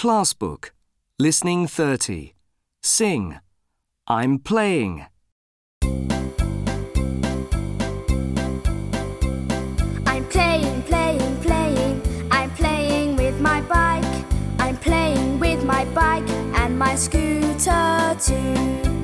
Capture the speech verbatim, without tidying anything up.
Class book. Listening thirty. Sing. I'm playing. I'm playing, playing, playing. I'm playing with my bike. I'm playing with my bike and my scooter too.